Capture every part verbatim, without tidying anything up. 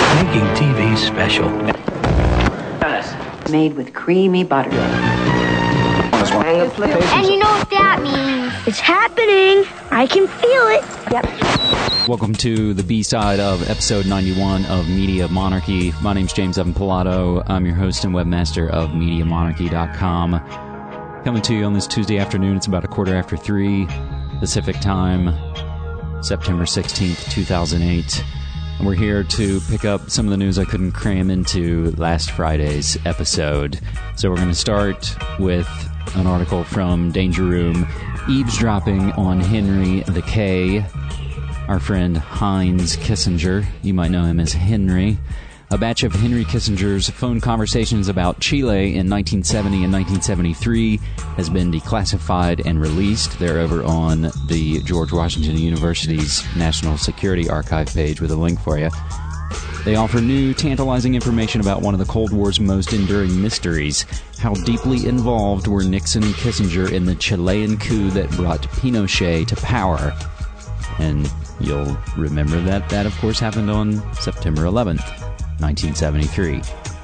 Making T V special. Made with creamy butter. And you know what that means. It's happening. I can feel it. Yep. Welcome to the B-side of episode ninety-one of Media Monarchy. My name's James Evan Pilato. I'm your host and webmaster of Media Monarchy dot com. Coming to you on this Tuesday afternoon. It's about a quarter after three Pacific time, September sixteenth, two thousand eight. And we're here to pick up some of the news I couldn't cram into last Friday's episode. So we're going to start with an article from Danger Room, eavesdropping on Henry the K, our friend Heinz Kissinger. You might know him as Henry. A batch of Henry Kissinger's phone conversations about Chile in nineteen seventy and nineteen seventy-three has been declassified and released. They're over on the George Washington University's National Security Archive page with a link for you. They offer new, tantalizing information about one of the Cold War's most enduring mysteries. How deeply involved were Nixon and Kissinger in the Chilean coup that brought Pinochet to power? And you'll remember that that, of course, happened on September eleventh. nineteen seventy-three.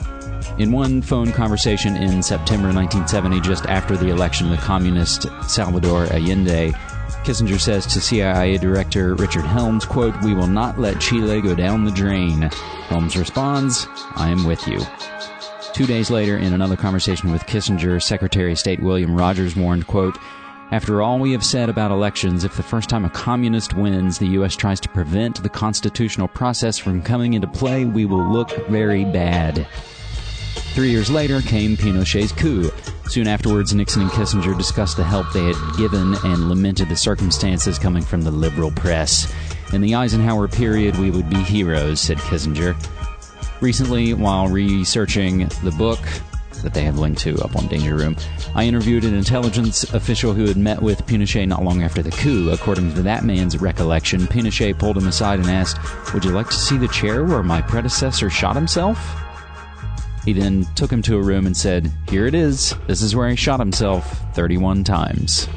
In one phone conversation in September nineteen seventy, just after the election of the communist Salvador Allende, Kissinger says to C I A Director Richard Helms, quote, "We will not let Chile go down the drain." Helms responds, "I am with you." Two days later, in another conversation with Kissinger, Secretary of State William Rogers warned, quote, "After all we have said about elections, if the first time a communist wins, the U S tries to prevent the constitutional process from coming into play, we will look very bad." Three years later came Pinochet's coup. Soon afterwards, Nixon and Kissinger discussed the help they had given and lamented the circumstances coming from the liberal press. "In the Eisenhower period, we would be heroes," said Kissinger. Recently, while researching the book that they have linked to up on Danger Room, I interviewed an intelligence official who had met with Pinochet not long after the coup. According to that man's recollection, Pinochet pulled him aside and asked, "Would you like to see the chair where my predecessor shot himself?" He then took him to a room and said, "Here it is. This is where he shot himself thirty-one times.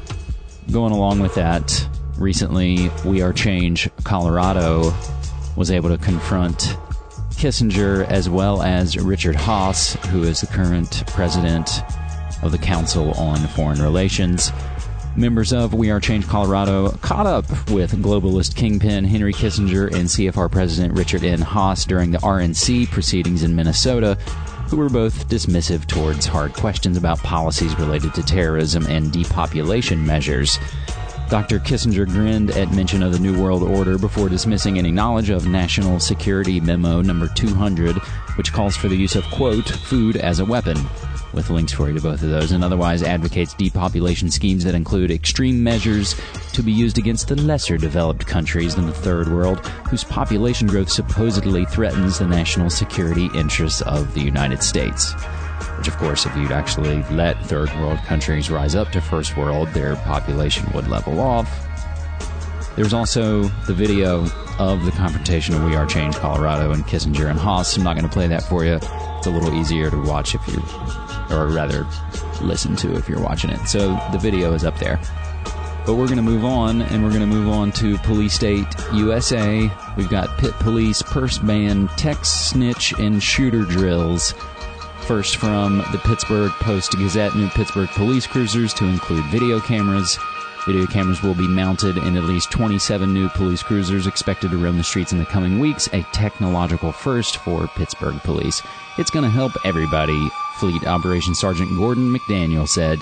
Going along with that, recently, We Are Change Colorado was able to confront Kissinger as well as Richard Haass, who is the current president of the Council on Foreign Relations. Members of We Are Change Colorado caught up with globalist kingpin Henry Kissinger and C F R President Richard N. Haass during the R N C proceedings in Minnesota, who were both dismissive towards hard questions about policies related to terrorism and depopulation measures. Doctor Kissinger grinned at mention of the New World Order before dismissing any knowledge of National Security Memo number two hundred, which calls for the use of, quote, food as a weapon, with links for you to both of those, and otherwise advocates depopulation schemes that include extreme measures to be used against the lesser developed countries than the Third World, whose population growth supposedly threatens the national security interests of the United States. Which, of course, if you'd actually let Third World countries rise up to First World, their population would level off. There's also the video of the confrontation of We Are Change Colorado and Kissinger and Haass. I'm not going to play that for you. It's a little easier to watch if you, or rather, listen to if you're watching it. So the video is up there. But we're going to move on, and we're going to move on to Police State U S A. We've got pit police, purse ban, text snitch, and shooter drills. First from the Pittsburgh Post-Gazette, new Pittsburgh police cruisers to include video cameras. Video cameras will be mounted in at least twenty-seven new police cruisers expected to roam the streets in the coming weeks, a technological first for Pittsburgh police. It's going to help everybody, Fleet Operations Sergeant Gordon McDaniel said.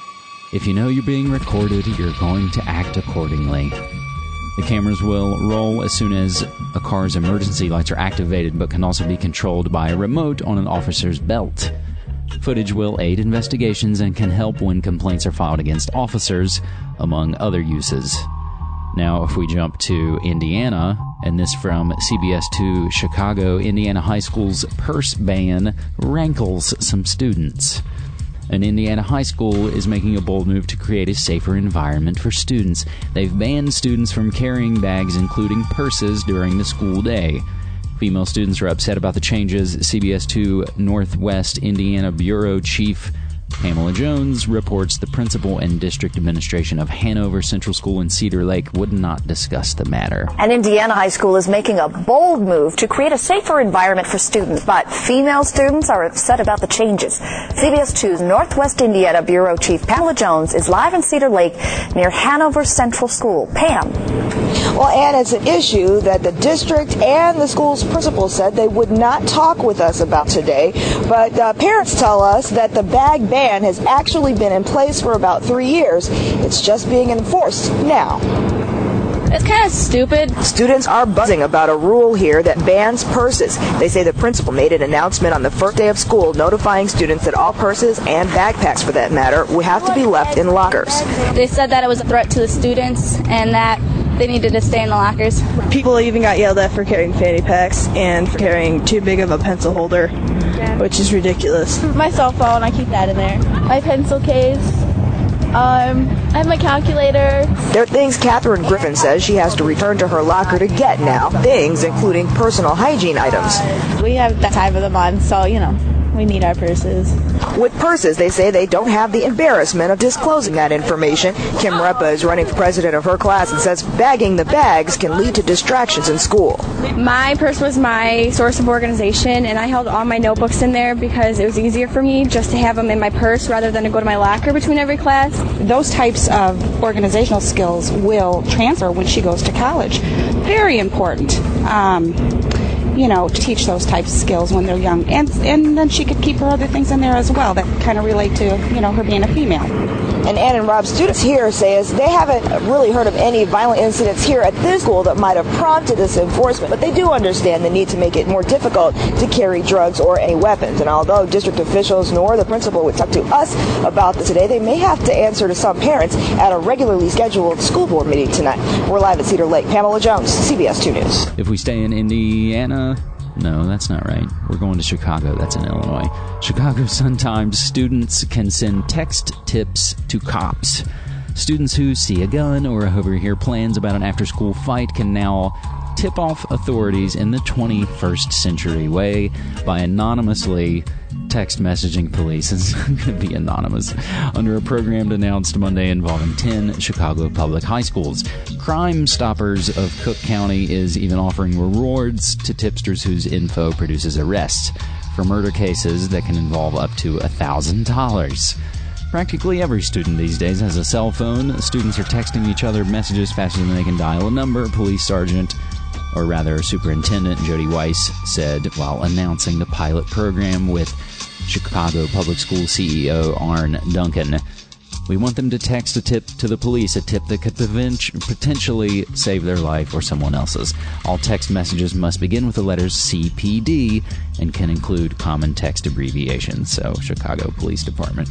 "If you know you're being recorded, you're going to act accordingly." The cameras will roll as soon as a car's emergency lights are activated, but can also be controlled by a remote on an officer's belt. Footage will aid investigations and can help when complaints are filed against officers, among other uses. Now, if we jump to Indiana, and this from C B S two Chicago, Indiana high school's purse ban rankles some students. An Indiana high school is making a bold move to create a safer environment for students. They've banned students from carrying bags, including purses, during the school day. Female students are upset about the changes. C B S two Northwest Indiana Bureau Chief Pamela Jones reports the principal and district administration of Hanover Central School in Cedar Lake would not discuss the matter. And Indiana High School is making a bold move to create a safer environment for students, but female students are upset about the changes. C B S two's Northwest Indiana Bureau Chief Pamela Jones is live in Cedar Lake near Hanover Central School. Pam. Well, Ann, it's an issue that the district and the school's principal said they would not talk with us about today, but uh, parents tell us that the bag ban has actually been in place for about three years. It's just being enforced now. It's kind of stupid. Students are buzzing about a rule here that bans purses. They say the principal made an announcement on the first day of school notifying students that all purses, and backpacks for that matter, will have to be left in lockers. They said that it was a threat to the students and that they needed to stay in the lockers. People even got yelled at for carrying fanny packs and for carrying too big of a pencil holder, which is ridiculous. My cell phone, I keep that in there. My pencil case. Um, I have my calculator. There are things Catherine Griffin says she has to return to her locker to get now. Things including personal hygiene items. We have that time of the month, so, you know, we need our purses. With purses, they say they don't have the embarrassment of disclosing that information. Kim Repa is running for president of her class and says bagging the bags can lead to distractions in school. My purse was my source of organization, and I held all my notebooks in there because it was easier for me just to have them in my purse rather than to go to my locker between every class. Those types of organizational skills will transfer when she goes to college. Very important. Um, you know, to teach those types of skills when they're young. And and then she could keep her other things in there as well that kind of relate to, you know, her being a female. And Ann and Rob, students here say as they haven't really heard of any violent incidents here at this school that might have prompted this enforcement, but they do understand the need to make it more difficult to carry drugs or any weapons. And although district officials nor the principal would talk to us about this today, they may have to answer to some parents at a regularly scheduled school board meeting tonight. We're live at Cedar Lake. Pamela Jones, C B S two News. If we stay in Indiana... No, that's not right. We're going to Chicago. That's in Illinois. Chicago Sun-Times students can send text tips to cops. Students who see a gun or overhear plans about an after-school fight can now tip off authorities in the twenty-first century way by anonymously text messaging police. It's going to be anonymous under a program announced Monday involving ten Chicago public high schools. Crime Stoppers of Cook County is even offering rewards to tipsters whose info produces arrests for murder cases that can involve up to one thousand dollars. Practically every student these days has a cell phone. Students are texting each other messages faster than they can dial a number. Police Sergeant, or rather Superintendent Jody Weiss, said while announcing the pilot program with Chicago Public School C E O Arne Duncan. We want them to text a tip to the police, a tip that could potentially save their life or someone else's. All text messages must begin with the letters C P D and can include common text abbreviations. So, Chicago Police Department.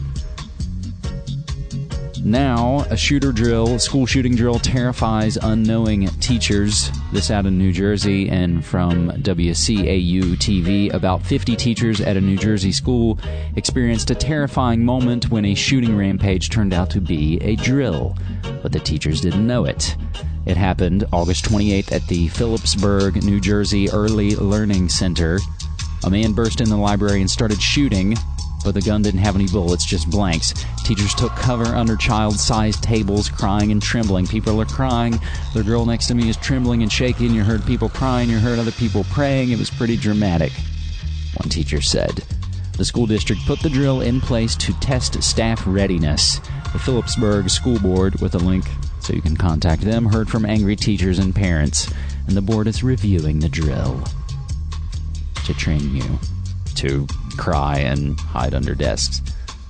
Now, a shooter drill, school shooting drill, terrifies unknowing teachers. This out in New Jersey, and from W C A U T V, about fifty teachers at a New Jersey school experienced a terrifying moment when a shooting rampage turned out to be a drill, but the teachers didn't know it. It happened August twenty-eighth at the Phillipsburg, New Jersey Early Learning Center. A man burst in the library and started shooting, but the gun didn't have any bullets, just blanks. Teachers took cover under child-sized tables, crying and trembling. People are crying. The girl next to me is trembling and shaking. You heard people crying. You heard other people praying. It was pretty dramatic, one teacher said. The school district put the drill in place to test staff readiness. The Phillipsburg School Board, with a link so you can contact them, heard from angry teachers and parents, and the board is reviewing the drill to train you to cry and hide under desks.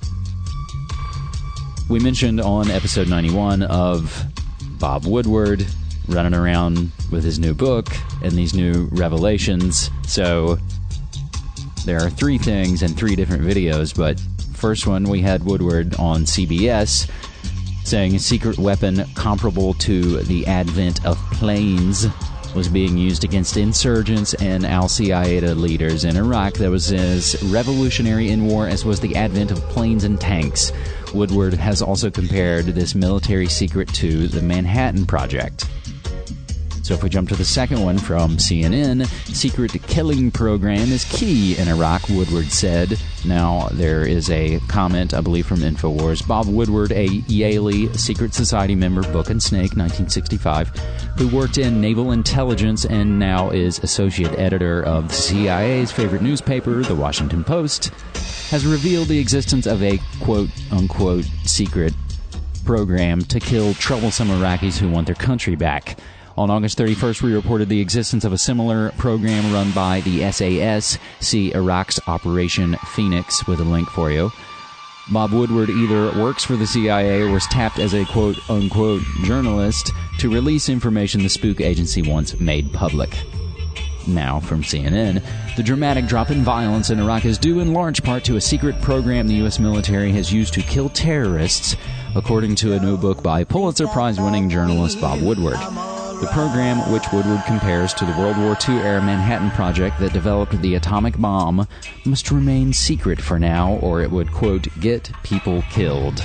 We mentioned on episode ninety-one of Bob Woodward running around with his new book and these new revelations. So there are three things in three different videos, but first one we had Woodward on C B S saying a secret weapon comparable to the advent of planes was being used against insurgents and al-Qaeda leaders in Iraq that was as revolutionary in war as was the advent of planes and tanks. Woodward has also compared this military secret to the Manhattan Project. So if we jump to the second one from C N N, secret killing program is key in Iraq, Woodward said. Now, there is a comment, I believe, from InfoWars. Bob Woodward, a Yale secret society member, Book and Snake, nineteen sixty-five, who worked in naval intelligence and now is associate editor of the C I A's favorite newspaper, The Washington Post, has revealed the existence of a quote-unquote secret program to kill troublesome Iraqis who want their country back. On August thirty-first, we reported the existence of a similar program run by the S A S. See Iraq's Operation Phoenix with a link for you. Bob Woodward either works for the C I A or was tapped as a quote-unquote journalist to release information the spook agency once made public. Now, from C N N, the dramatic drop in violence in Iraq is due in large part to a secret program the U S military has used to kill terrorists, according to a new book by Pulitzer Prize-winning journalist Bob Woodward. The program, which Woodward compares to the World War Two era Manhattan Project that developed the atomic bomb, must remain secret for now, or it would, quote, get people killed.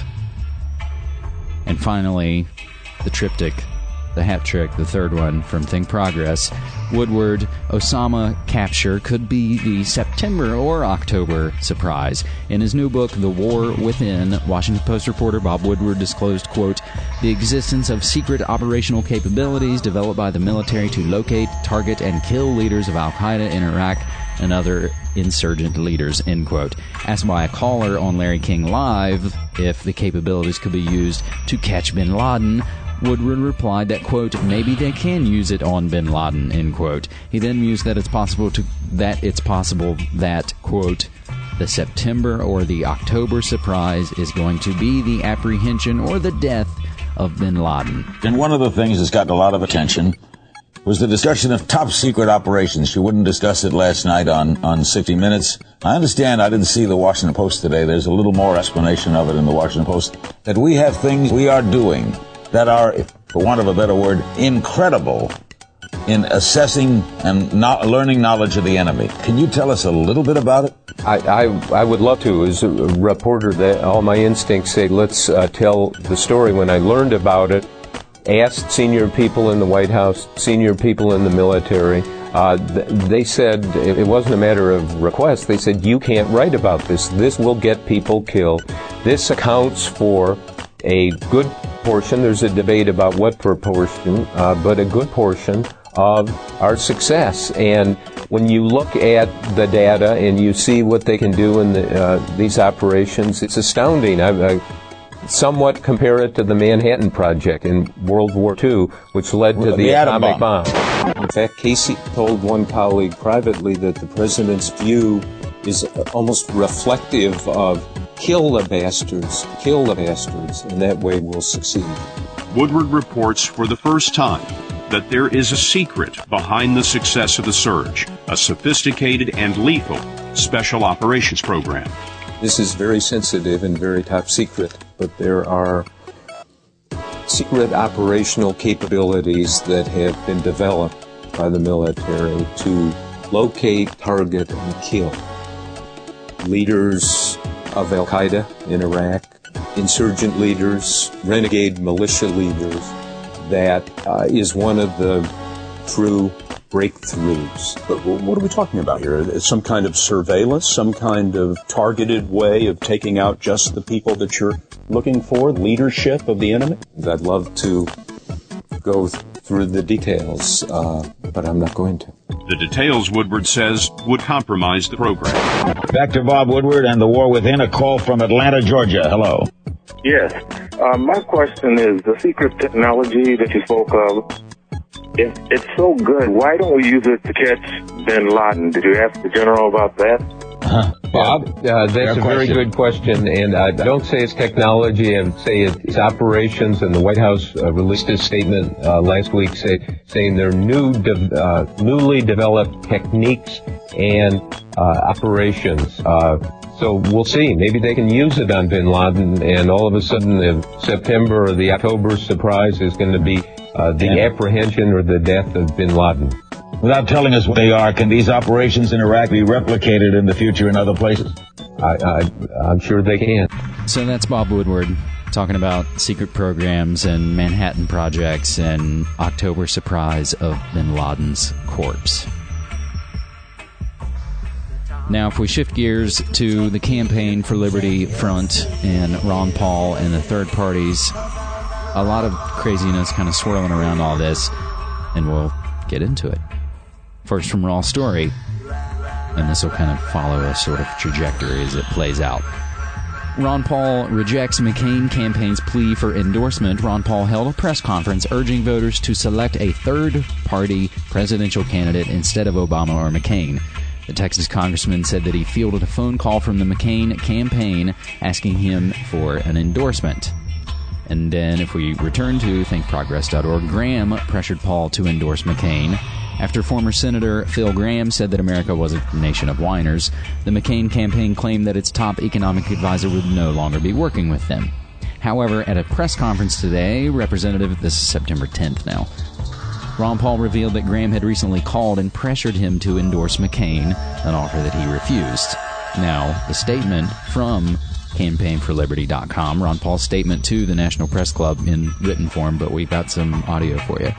And finally, the triptych, the hat trick, the third one from Think Progress. Woodward, Osama capture could be the September or October surprise. In his new book, The War Within, Washington Post reporter Bob Woodward disclosed, quote, the existence of secret operational capabilities developed by the military to locate, target, and kill leaders of Al-Qaeda in Iraq and other insurgent leaders, end quote. Asked by a caller on Larry King Live if the capabilities could be used to catch bin Laden, Woodward replied that, quote, maybe they can use it on bin Laden, end quote. He then mused that it's possible to that it's possible that, quote, the September or the October surprise is going to be the apprehension or the death of bin Laden. And one of the things that's gotten a lot of attention was the discussion of top secret operations. She wouldn't discuss it last night on, on sixty minutes. I understand, I didn't see the Washington Post today. There's a little more explanation of it in the Washington Post, that we have things we are doing that are, for want of a better word, incredible in assessing and not learning knowledge of the enemy. Can you tell us a little bit about it? I, I, I would love to. As a reporter, that all my instincts say, let's uh, tell the story. When I learned about it, asked senior people in the White House, senior people in the military, uh, th- they said, it wasn't a matter of request, they said, you can't write about this. This will get people killed. This accounts for a good portion, there's a debate about what proportion, uh, but a good portion of our success. And when you look at the data and you see what they can do in the, uh, these operations, it's astounding. I, I somewhat compare it to the Manhattan Project in World War Two, which led to the, the atomic bomb. bomb. In fact, Casey told one colleague privately that the president's view is almost reflective of kill the bastards, kill the bastards, and that way we'll succeed. Woodward reports for the first time that there is a secret behind the success of the surge, a sophisticated and lethal special operations program. This is very sensitive and very top secret, but there are secret operational capabilities that have been developed by the military to locate, target, and kill leaders of Al-Qaeda in Iraq, insurgent leaders, renegade militia leaders. That uh, is one of the true breakthroughs. But what are we talking about here? Some kind of surveillance, some kind of targeted way of taking out just the people that you're looking for, leadership of the enemy? I'd love to go th- through the details, uh, but I'm not going to. The details, Woodward says, would compromise the program. Back to Bob Woodward and the War Within, a call from Atlanta, Georgia. Hello. Yes. Uh, my question is, the secret technology that you spoke of, it, it's so good. Why don't we use it to catch bin Laden? Did you ask the general about that? Uh, Bob? Uh, that's a very good question, and I don't say it's technology, I would say it's operations, and the White House uh, released a statement uh, last week say, saying they're new, de- uh, newly developed techniques and uh, operations. Uh, so we'll see. Maybe they can use it on bin Laden, and all of a sudden the September or the October surprise is going to be uh, the yeah. apprehension or the death of bin Laden. Without telling us what they are, can these operations in Iraq be replicated in the future in other places? I, I, I'm sure they can. So that's Bob Woodward talking about secret programs and Manhattan projects and October surprise of bin Laden's corpse. Now, if we shift gears to the Campaign for Liberty front and Ron Paul and the third parties, a lot of craziness kind of swirling around all this, and we'll get into it. First from Raw Story, and this will kind of follow a sort of trajectory as it plays out. Ron Paul rejects McCain campaign's plea for endorsement. Ron Paul held a press conference urging voters to select a third-party presidential candidate instead of Obama or McCain. The Texas congressman said that he fielded a phone call from the McCain campaign asking him for an endorsement. And then if we return to think progress dot org, Graham pressured Paul to endorse McCain. After former Senator Phil Graham said that America was a nation of whiners, the McCain campaign claimed that its top economic advisor would no longer be working with them. However, at a press conference today, Representative, this is September tenth now, Ron Paul revealed that Graham had recently called and pressured him to endorse McCain, an offer that he refused. Now, the statement from campaign for liberty dot com, Ron Paul's statement to the National Press Club in written form, but we've got some audio for you.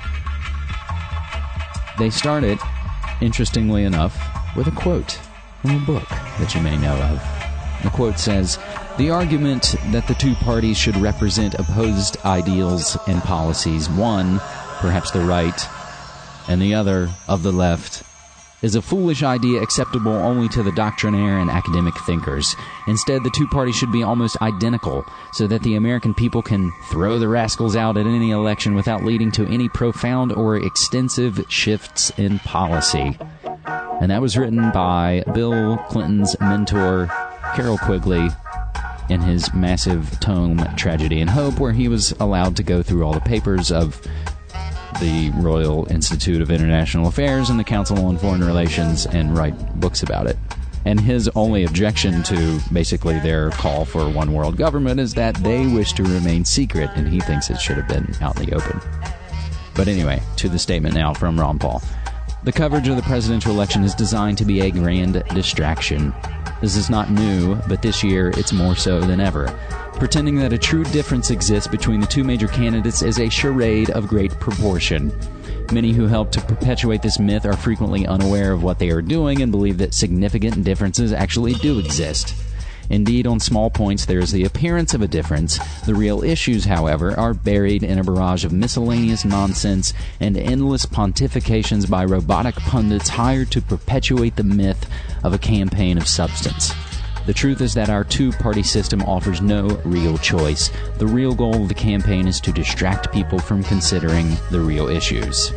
They started, interestingly enough, with a quote from a book that you may know of. The quote says, "The argument that the two parties should represent opposed ideals and policies, one, perhaps the right, and the other, of the left, is a foolish idea acceptable only to the doctrinaire and academic thinkers. Instead, the two parties should be almost identical, so that the American people can throw the rascals out at any election without leading to any profound or extensive shifts in policy." And that was written by Bill Clinton's mentor, Carroll Quigley, in his massive tome, Tragedy and Hope, where he was allowed to go through all the papers of the Royal Institute of International Affairs and the Council on Foreign Relations and write books about it. And his only objection to basically their call for one world government is that they wish to remain secret, and he thinks it should have been out in the open. But anyway, to the statement now from Ron Paul. "The coverage of the presidential election is designed to be a grand distraction. This is not new, but this year it's more so than ever. Pretending that a true difference exists between the two major candidates is a charade of great proportion. Many who help to perpetuate this myth are frequently unaware of what they are doing and believe that significant differences actually do exist. Indeed, on small points there is the appearance of a difference. The real issues, however, are buried in a barrage of miscellaneous nonsense and endless pontifications by robotic pundits hired to perpetuate the myth of a campaign of substance. The truth is that our two-party system offers no real choice. The real goal of the campaign is to distract people from considering the real issues."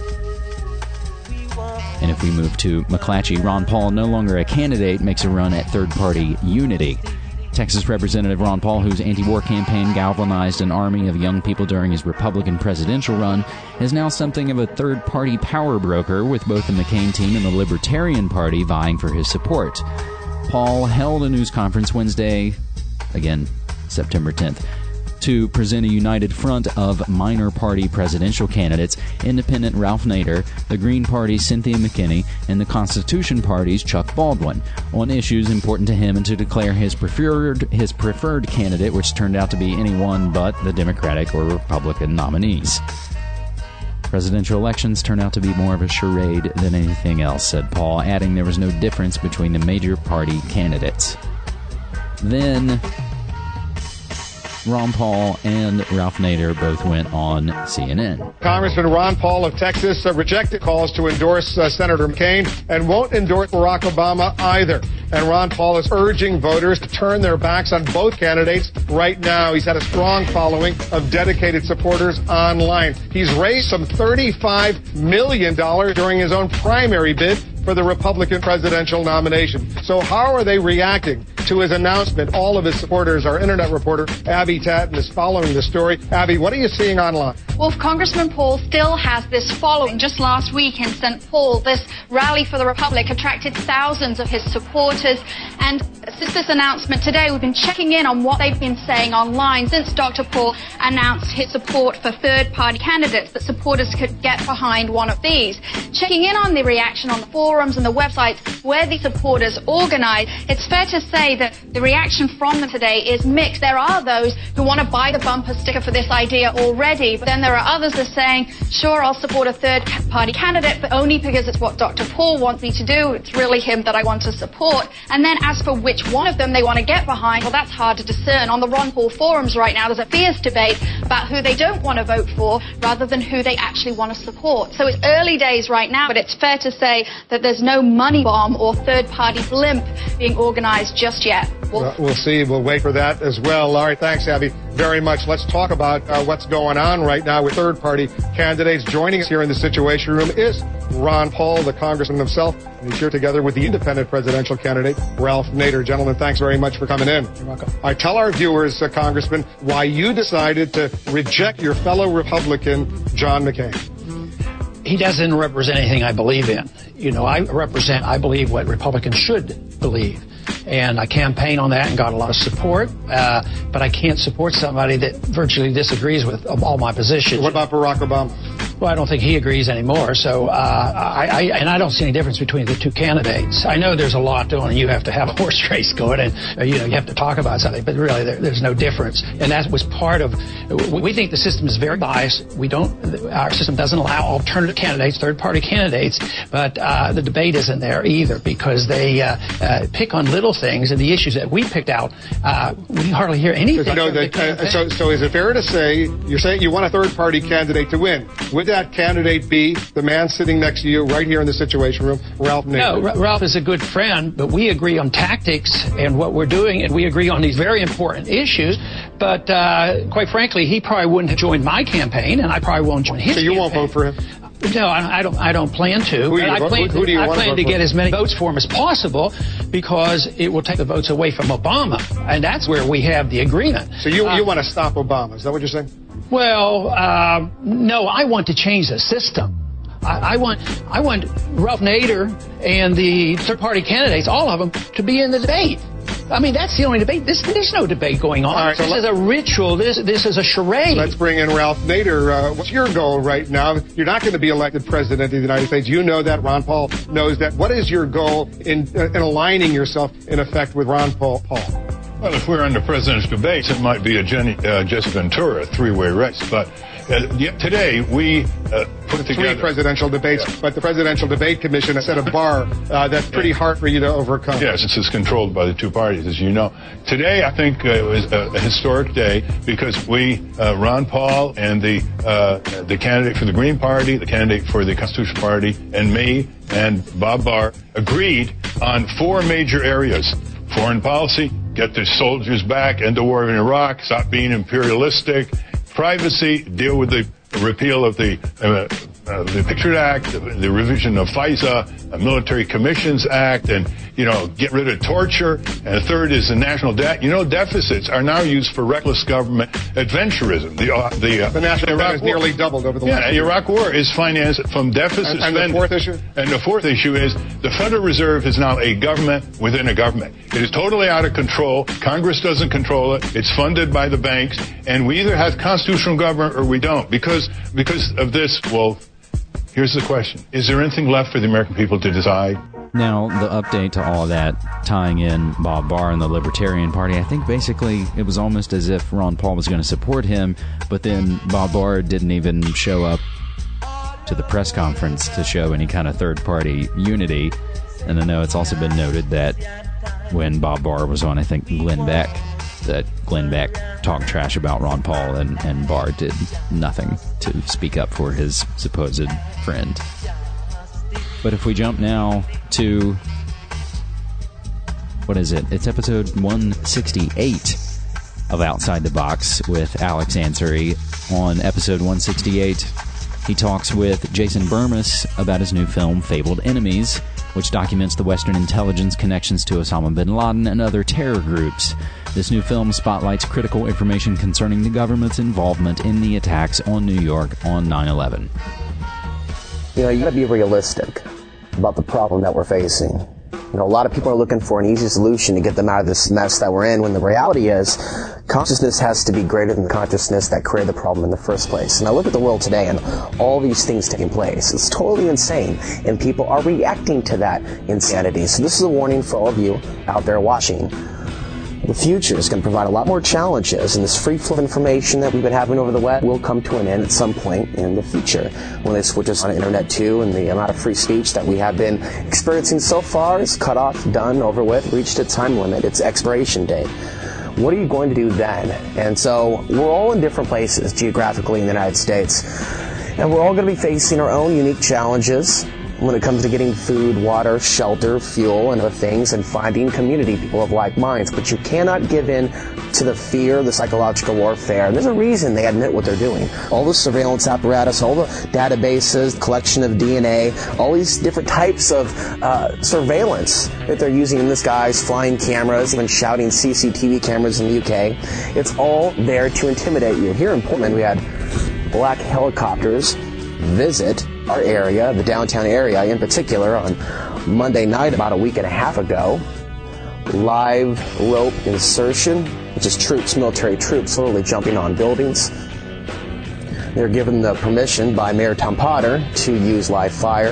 And if we move to McClatchy, Ron Paul, no longer a candidate, makes a run at third-party unity. Texas Representative Ron Paul, whose anti-war campaign galvanized an army of young people during his Republican presidential run, is now something of a third-party power broker, with both the McCain team and the Libertarian Party vying for his support. Paul held a news conference Wednesday, again, September tenth, to present a united front of minor party presidential candidates, Independent Ralph Nader, the Green Party's Cynthia McKinney, and the Constitution Party's Chuck Baldwin, on issues important to him, and to declare his preferred his preferred candidate, which turned out to be anyone but the Democratic or Republican nominees. "Presidential elections turn out to be more of a charade than anything else," said Paul, adding there was no difference between the major party candidates. Then Ron Paul and Ralph Nader both went on C N N. Congressman Ron Paul of Texas uh, rejected calls to endorse uh, Senator McCain and won't endorse Barack Obama either. And Ron Paul is urging voters to turn their backs on both candidates right now. He's had a strong following of dedicated supporters online. He's raised some thirty-five million dollars during his own primary bid for the Republican presidential nomination. So how are they reacting to his announcement? All of his supporters, our internet reporter, Abby Tatton, is following the story. Abby, what are you seeing online? Well, Congressman Paul still has this following. Just last week in Saint Paul, this rally for the Republic attracted thousands of his supporters. And since this announcement today, we've been checking in on what they've been saying online since Doctor Paul announced his support for third-party candidates, that supporters could get behind one of these. Checking in on the reaction on the forums and the websites where the supporters organize, it's fair to say that the reaction from them today is mixed. There are those who want to buy the bumper sticker for this idea already, but then there are others that are saying, sure, I'll support a third-party candidate, but only because it's what Doctor Paul wants me to do. It's really him that I want to support. And then as for which one of them they want to get behind, well, that's hard to discern. On the Ron Paul forums right now, there's a fierce debate about who they don't want to vote for rather than who they actually want to support. So it's early days right now, but it's fair to say that there's no money bomb or third-party blimp being organized just yet. We'll, uh, we'll see. We'll wait for that as well. All right, thanks, Abby, very much. Let's talk about uh, what's going on right now with third-party candidates. Joining us here in the Situation Room is Ron Paul, the congressman himself, and he's here together with the independent presidential candidate, Ralph Nader. Gentlemen, thanks very much for coming in. You're welcome. I tell our viewers, uh, Congressman, why you decided to reject your fellow Republican, John McCain. He doesn't represent anything I believe in. You know, I represent, I believe, what Republicans should believe. And I campaigned on that and got a lot of support, uh, but I can't support somebody that virtually disagrees with all my positions. What about Barack Obama? Well, I don't think he agrees anymore. So, uh, I, I, and I don't see any difference between the two candidates. I know there's a lot to it, and you have to have a horse race going, and uh, you know you have to talk about something. But really, there, there's no difference, and that was part of. We think the system is very biased. We don't. Our system doesn't allow alternative candidates, third-party candidates. But uh, the debate isn't there either because they uh, uh, pick on little things, and the issues that we picked out, uh, we hardly hear anything. I know that, uh, so, so is it fair to say you're saying you want a third-party candidate to win? Would that candidate be the man sitting next to you right here in the Situation Room, Ralph Nader? No, R- Ralph is a good friend, but we agree on tactics and what we're doing, and we agree on these very important issues. But uh, quite frankly, he probably wouldn't have joined my campaign, and I probably won't join his. So you campaign. won't vote for him? No, I, I don't. I don't plan to. Who, I vote, plan, who, who do you I want plan to, to get as many votes for him as possible because it will take the votes away from Obama, and that's where we have the agreement. So you uh, you want to stop Obama? Is that what you're saying? Well, uh, no. I want to change the system. I, I want I want Ralph Nader and the third-party candidates, all of them, to be in the debate. I mean, that's the only debate. This, there's no debate going on. Right, so this is a ritual. This this is a charade. Let's bring in Ralph Nader. Uh, what's your goal right now? You're not going to be elected president of the United States. You know that. Ron Paul knows that. What is your goal in, uh, in aligning yourself, in effect, with Ron Paul? Paul? Well, if we're under presidential debates, it might be a Jenny, uh, Jesse Ventura three-way race. But uh, today we uh, put together three presidential debates, yeah. But the Presidential Debate Commission has set a bar uh, that's pretty hard for you to overcome. Yes, it's controlled by the two parties, as you know. Today, I think uh, it was a, a historic day because we, uh, Ron Paul and the uh, the candidate for the Green Party, the candidate for the Constitutional Party, and me and Bob Barr agreed on four major areas: foreign policy, get the soldiers back, end the war in Iraq, stop being imperialistic, privacy, deal with the repeal of the uh, uh, the Patriot Act, the, the revision of FISA, a Military Commissions Act, and, you know, get rid of torture. And the third is the national debt. You know, deficits are now used for reckless government adventurism. The uh, the, uh, the national Iraq debt has war. nearly doubled over the yeah, last year. Yeah, Iraq war is financed from deficit and, and spending. the fourth issue? And the fourth issue is the Federal Reserve is now a government within a government. It is totally out of control. Congress doesn't control it. It's funded by the banks. And we either have constitutional government or we don't. Because because of this, well, here's the question. Is there anything left for the American people to decide? Now, the update to all of that, tying in Bob Barr and the Libertarian Party, I think basically it was almost as if Ron Paul was going to support him, but then Bob Barr didn't even show up to the press conference to show any kind of third-party unity. And I know it's also been noted that when Bob Barr was on, I think, Glenn Beck, that Glenn Beck talked trash about Ron Paul, and, and Barr did nothing to speak up for his supposed friend. But if we jump now to, what is it? It's episode one sixty-eight of Outside the Box with Alex Ansary. On episode one sixty-eight, he talks with Jason Bermas about his new film, Fabled Enemies. which documents the Western intelligence connections to Osama bin Laden and other terror groups. This new film spotlights critical information concerning the government's involvement in the attacks on New York on nine eleven. You know, you gotta be realistic about the problem that we're facing. You know, a lot of people are looking for an easy solution to get them out of this mess that we're in, when the reality is consciousness has to be greater than the consciousness that created the problem in the first place. And I look at the world today and all these things taking place. It's totally insane, and people are reacting to that insanity. So this is a warning for all of you out there watching. The future is going to provide a lot more challenges, and this free flow of information that we've been having over the web will come to an end at some point in the future when they switch us on the internet too, and the amount of free speech that we have been experiencing so far is cut off, done, over with, reached its time limit, its expiration date. What are you going to do then? And so we're all in different places geographically in the United States, and we're all going to be facing our own unique challenges when it comes to getting food, water, shelter, fuel, and other things, and finding community, people of like minds. But you cannot give in to the fear, the psychological warfare. And there's a reason they admit what they're doing. All the surveillance apparatus, all the databases, collection of D N A, all these different types of uh, surveillance that they're using in the skies, flying cameras, even shouting C C T V cameras in the U K. It's all there to intimidate you. Here in Portland, we had black helicopters visit our area, the downtown area in particular, on Monday night about a week and a half ago. Live rope insertion, which is troops, military troops, literally jumping on buildings. They're given the permission by Mayor Tom Potter to use live fire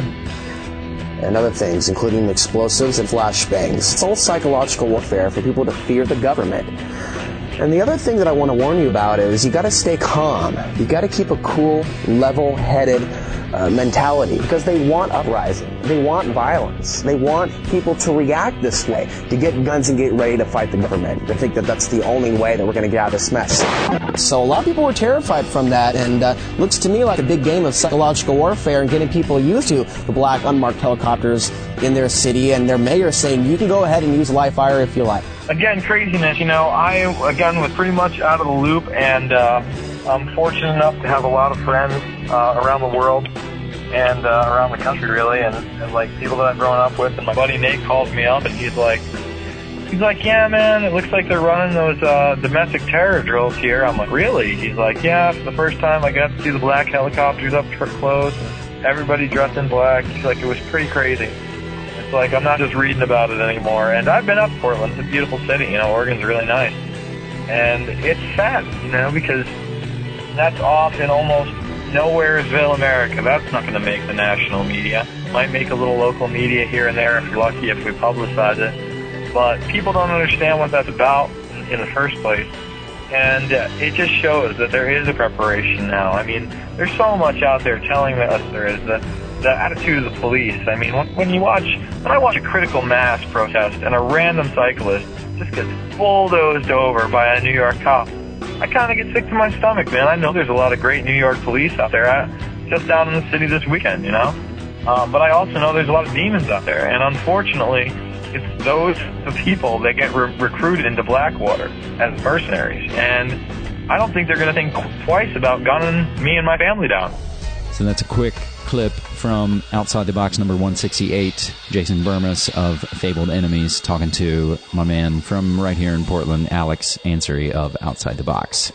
and other things, including explosives and flashbangs. It's all psychological warfare for people to fear the government. And the other thing that I want to warn you about is you got to stay calm. You got to keep a cool, level-headed uh, mentality, because they want uprising. They want violence. They want people to react this way, to get guns and get ready to fight the government. They think that that's the only way that we're going to get out of this mess. So a lot of people were terrified from that, and uh, looks to me like a big game of psychological warfare and getting people used to the black unmarked helicopters in their city, and their mayor saying you can go ahead and use live fire if you like. Again, craziness. You know, I, again, was pretty much out of the loop, and uh, I'm fortunate enough to have a lot of friends uh, around the world and uh, around the country, really, and, and, like, people that I've grown up with. And my buddy Nate calls me up, and he's like, he's like, yeah, man, it looks like they're running those uh, domestic terror drills here. I'm like, really? He's like, yeah, for the first time I got to see the black helicopters up close, and everybody dressed in black. He's like, it was pretty crazy. It's like, I'm not just reading about it anymore. And I've been up to Portland. It's a beautiful city. You know, Oregon's really nice. And it's sad, you know, because that's off in almost Nowheresville, America. That's not going to make the national media. Might make a little local media here and there if you're lucky, if we publicize it. But people don't understand what that's about in the first place. And uh, it just shows that there is a preparation now. I mean, there's so much out there telling us there is that the attitude of the police. I mean, when, when you watch, when I watch a critical mass protest and a random cyclist just gets bulldozed over by a New York cop, I kind of get sick to my stomach, man. I know there's a lot of great New York police out there, I, just down in the city this weekend, you know? Um, but I also know there's a lot of demons out there, and unfortunately, it's those the people that get re- recruited into Blackwater as mercenaries, and I don't think they're going to think twice about gunning me and my family down. So that's a quick clip from Outside the Box number one sixty-eight, Jason Bermas of Fabled Enemies, talking to my man from right here in Portland, Alex Ansary of Outside the Box.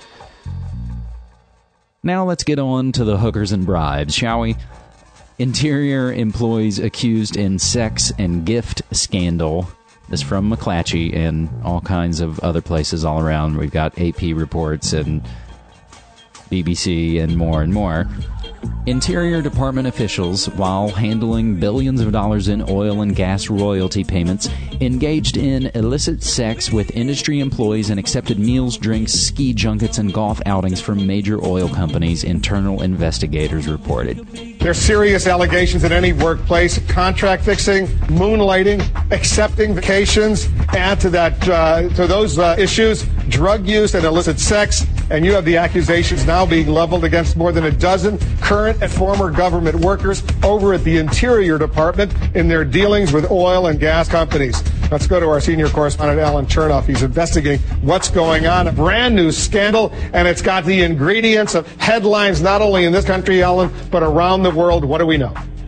Now let's get on to the hookers and bribes, shall we? Interior employees accused in sex and gift scandal. This from McClatchy and all kinds of other places all around. We've got A P reports and B B C and more and more. Interior Department officials, while handling billions of dollars in oil and gas royalty payments, engaged in illicit sex with industry employees and accepted meals, drinks, ski junkets, and golf outings from major oil companies, internal investigators reported. There's serious allegations in any workplace: contract fixing, moonlighting, accepting vacations. Add to that, uh, to those uh, issues, drug use and illicit sex, and you have the accusations now being leveled against more than a dozen current and former government workers over at the Interior Department in their dealings with oil and gas companies. Let's go to our senior correspondent, Alan Chernoff. He's investigating what's going on. A brand new scandal, and it's got the ingredients of headlines not only in this country, Alan, but around the world. What do we know?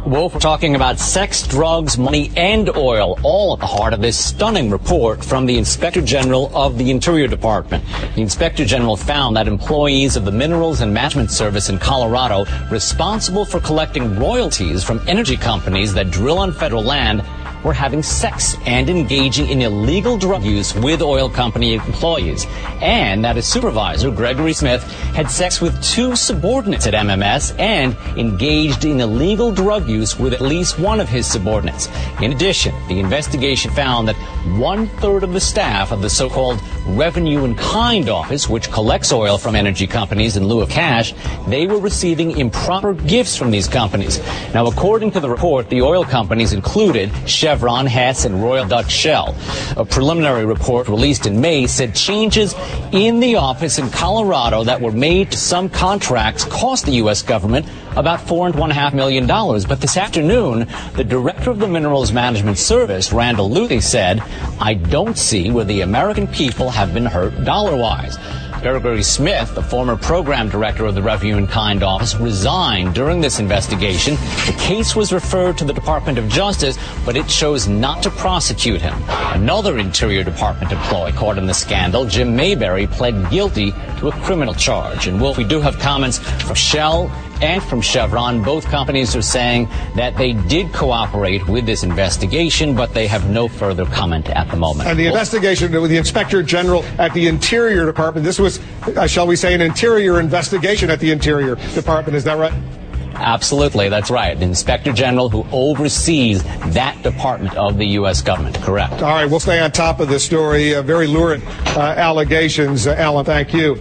Wolf, we're talking about sex, drugs, money, and oil, all at the heart of this stunning report from the Inspector General of the Interior Department. The Inspector General found that employees of the Minerals and Management Service in Colorado, responsible for collecting royalties from energy companies that drill on federal land, were having sex and engaging in illegal drug use with oil company employees, and that his supervisor, Gregory Smith, had sex with two subordinates at M M S and engaged in illegal drug use with at least one of his subordinates. In addition, the investigation found that one-third of the staff of the so-called Revenue in Kind Office, which collects oil from energy companies in lieu of cash, they were receiving improper gifts from these companies. Now, according to the report, the oil companies included Chevron, Hess, and Royal Dutch Shell. A preliminary report released in May said changes in the office in Colorado that were made to some contracts cost the U S government about four and one half million dollars. But this afternoon, the director of the Minerals Management Service, Randall Luthi, said, "I don't see where the American people have been hurt dollar-wise." Gregory Smith, the former program director of the Revenue in Kind Office, resigned during this investigation. The case was referred to the Department of Justice, but it chose not to prosecute him. Another Interior Department employee caught in the scandal, Jim Mayberry, pled guilty to a criminal charge. And, Wolf, we do have comments from Shell and from Chevron. Both companies are saying that they did cooperate with this investigation, but they have no further comment at the moment. And the Wolf. investigation with the Inspector General at the Interior Department, this was, uh, shall we say, an interior investigation at the Interior Department. Is that right? Absolutely, that's right. The Inspector General who oversees that department of the U S government. Correct. All right, we'll stay on top of this story. Uh, very lurid uh, allegations. Uh, Alan, thank you.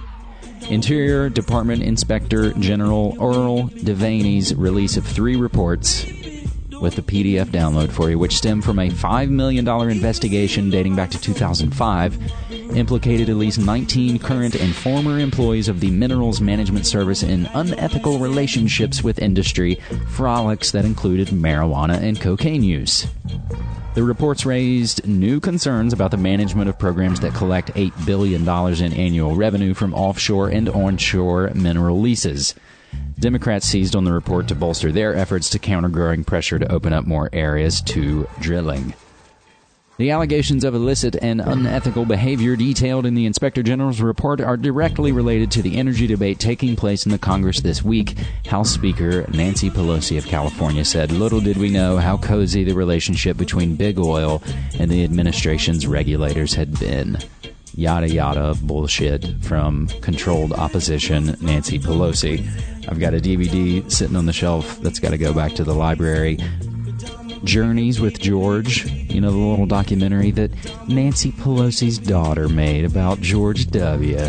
Interior Department Inspector General Earl Devaney's release of three reports with the P D F download for you, which stem from a five million dollars investigation dating back to two thousand five, implicated at least nineteen current and former employees of the Minerals Management Service in unethical relationships with industry, frolics that included marijuana and cocaine use. The reports raised new concerns about the management of programs that collect eight billion dollars in annual revenue from offshore and onshore mineral leases. Democrats seized on the report to bolster their efforts to counter growing pressure to open up more areas to drilling. The allegations of illicit and unethical behavior detailed in the Inspector General's report are directly related to the energy debate taking place in the Congress this week. House Speaker Nancy Pelosi of California said, "Little did we know how cozy the relationship between Big Oil and the administration's regulators had been." Yada yada bullshit from controlled opposition Nancy Pelosi. I've got a D V D sitting on the shelf that's got to go back to the library. Journeys with George, you know, the little documentary that Nancy Pelosi's daughter made about George W.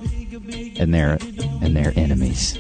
and their and their enemies.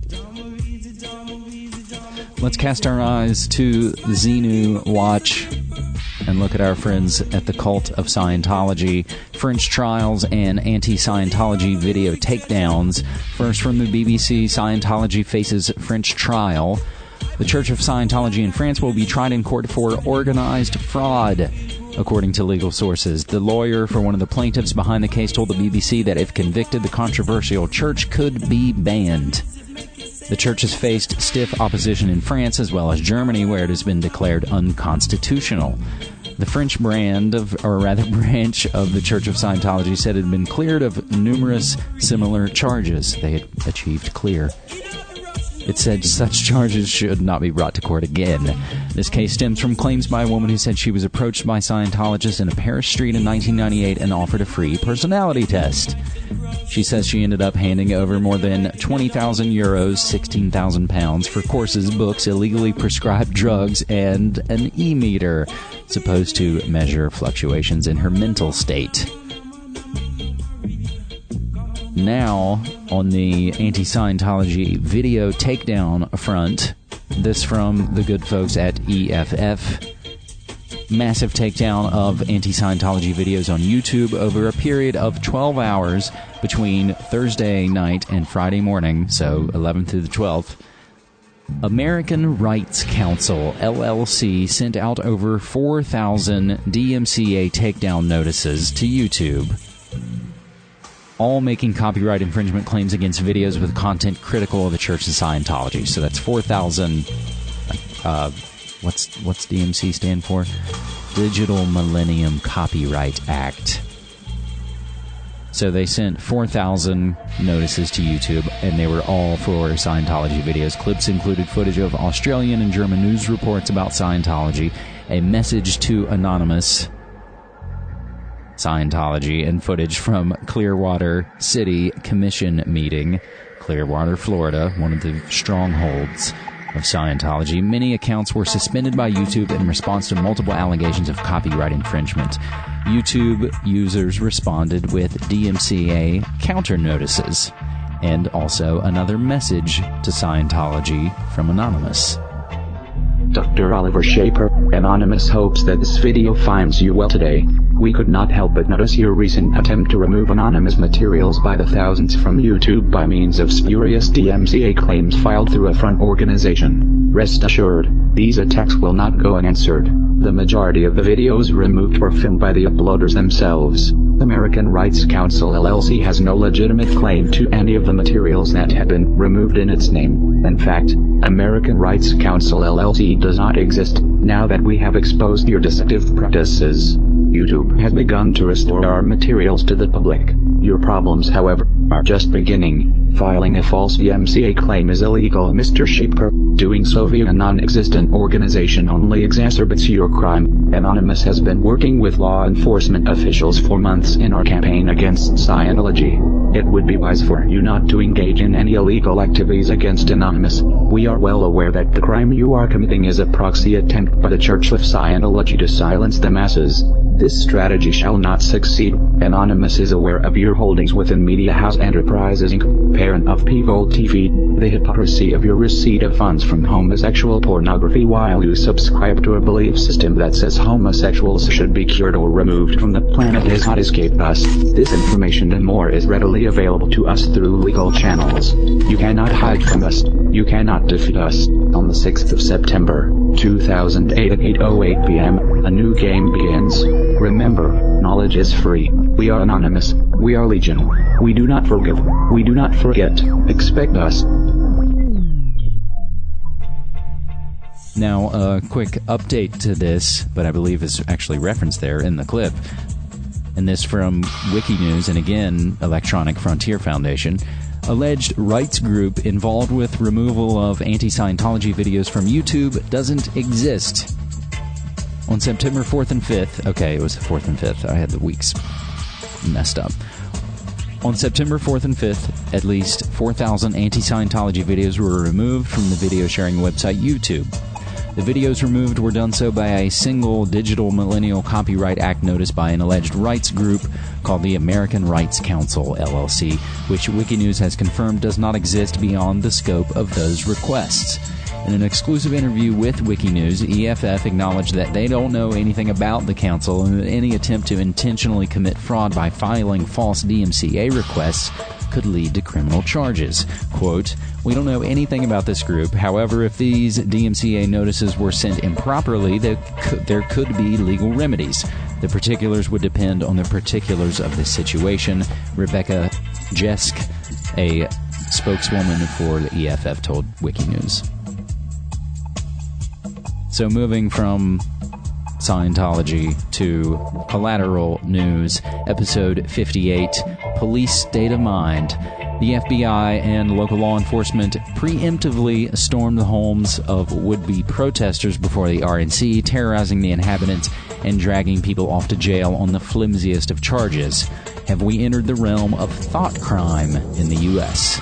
Let's cast our eyes to the Xenu Watch and look at our friends at the Cult of Scientology. French trials and anti-Scientology video takedowns. First from the B B C, Scientology faces French trial. The Church of Scientology in France will be tried in court for organized fraud, according to legal sources. The lawyer for one of the plaintiffs behind the case told the B B C that if convicted, the controversial church could be banned. The church has faced stiff opposition in France as well as Germany, where it has been declared unconstitutional. The French brand of, or rather branch of the Church of Scientology said it had been cleared of numerous similar charges. They had achieved clear. It said such charges should not be brought to court again. This case stems from claims by a woman who said she was approached by Scientologists in a Paris street in nineteen ninety-eight and offered a free personality test. She says she ended up handing over more than twenty thousand euros, sixteen thousand pounds, for courses, books, illegally prescribed drugs, and an e-meter supposed to measure fluctuations in her mental state. Now, on the anti-Scientology video takedown front, this from the good folks at E F F. Massive takedown of anti-Scientology videos on YouTube over a period of twelve hours between Thursday night and Friday morning, so eleventh through the twelfth. American Rights Council, L L C, sent out over four thousand D M C A takedown notices to YouTube, all making copyright infringement claims against videos with content critical of the Church of Scientology. So that's four thousand, uh, what's what's D M C stand for? Digital Millennium Copyright Act. So they sent four thousand notices to YouTube, and they were all for Scientology videos. Clips included footage of Australian and German news reports about Scientology, a message to anonymous Scientology, and footage from Clearwater City Commission meeting, Clearwater, Florida, one of the strongholds of Scientology. Many accounts were suspended by YouTube in response to multiple allegations of copyright infringement. YouTube users responded with D M C A counter notices and also another message to Scientology from Anonymous. Doctor Oliver Shaper, Anonymous, hopes that this video finds you well today. We could not help but notice your recent attempt to remove Anonymous materials by the thousands from YouTube by means of spurious D M C A claims filed through a front organization. Rest assured, these attacks will not go unanswered. The majority of the videos removed were filmed by the uploaders themselves. American Rights Council L L C has no legitimate claim to any of the materials that have been removed in its name. In fact, American Rights Council L L C does not exist, now that we have exposed your deceptive practices. YouTube has begun to restore our materials to the public. Your problems, however, are just beginning. Filing a false D M C A claim is illegal, Mister Shaper. Doing so via a non-existent organization only exacerbates your crime. Anonymous has been working with law enforcement officials for months in our campaign against Scientology. It would be wise for you not to engage in any illegal activities against Anonymous. We are well aware that the crime you are committing is a proxy attempt by the Church of Scientology to silence the masses. This strategy shall not succeed. Anonymous is aware of your holdings within Media House Enterprises Incorporated, parent of P-Volt T V, the hypocrisy of your receipt of funds from homosexual pornography while you subscribe to a belief system that says homosexuals should be cured or removed from the planet has not escaped us. This information and more is readily available to us through legal channels. You cannot hide from us. You cannot defeat us. On the sixth of September, two thousand eight at eight oh eight p.m., a new game begins. Remember, knowledge is free. We are Anonymous. We are Legion. We do not forgive. We do not forget. Expect us. Now, a quick update to this, but I believe is actually referenced there in the clip. And this from Wikinews, and again, Electronic Frontier Foundation. Alleged rights group involved with removal of anti-Scientology videos from YouTube doesn't exist. On September fourth and fifth, okay, it was the fourth and fifth, I had the weeks messed up. On September fourth and fifth, at least four thousand anti-Scientology videos were removed from the video sharing website YouTube. The videos removed were done so by a single Digital Millennial Copyright Act notice by an alleged rights group called the American Rights Council, L L C, which Wikinews has confirmed does not exist beyond the scope of those requests. In an exclusive interview with Wikinews, E F F acknowledged that they don't know anything about the council and that any attempt to intentionally commit fraud by filing false D M C A requests could lead to criminal charges. Quote, "We don't know anything about this group. However, if these D M C A notices were sent improperly, there could, there could be legal remedies. The particulars would depend on the particulars of the situation." Rebecca Jesk, a spokeswoman for the E F F, told Wikinews. So moving from Scientology to Collateral News, episode fifty-eight, Police State of Mind. The F B I and local law enforcement preemptively stormed the homes of would-be protesters before the R N C, terrorizing the inhabitants and dragging people off to jail on the flimsiest of charges. Have we entered the realm of thought crime in the U S?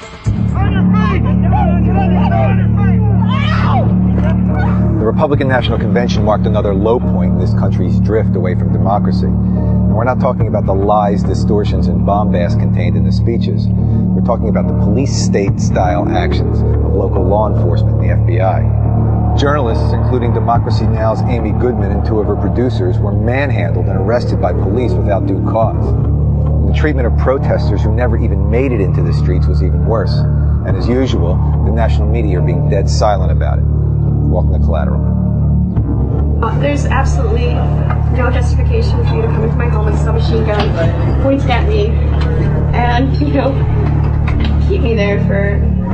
The Republican National Convention marked another low point in this country's drift away from democracy. And we're not talking about the lies, distortions, and bombast contained in the speeches. We're talking about the police state-style actions of local law enforcement and the F B I. Journalists, including Democracy Now!'s Amy Goodman and two of her producers, were manhandled and arrested by police without due cause. And the treatment of protesters who never even made it into the streets was even worse. And as usual, the national media are being dead silent about it. Welcome to Collateral. Uh, there's absolutely no justification for you to come into my home with a submachine gun pointed at me and, you know, keep me there for